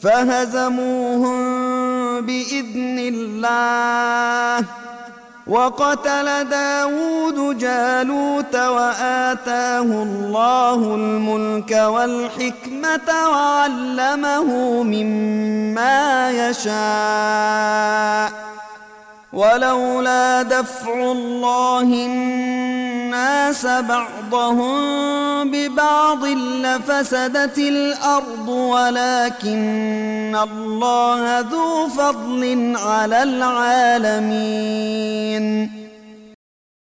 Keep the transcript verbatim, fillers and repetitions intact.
فهزموهم بإذن الله. وقتل داود جالوت وآتاه الله الملك والحكمة وعلمه مما يشاء. ولولا دفع الله الناس بعضهم ببعض لفسدت الأرض ولكن الله ذو فضل على العالمين.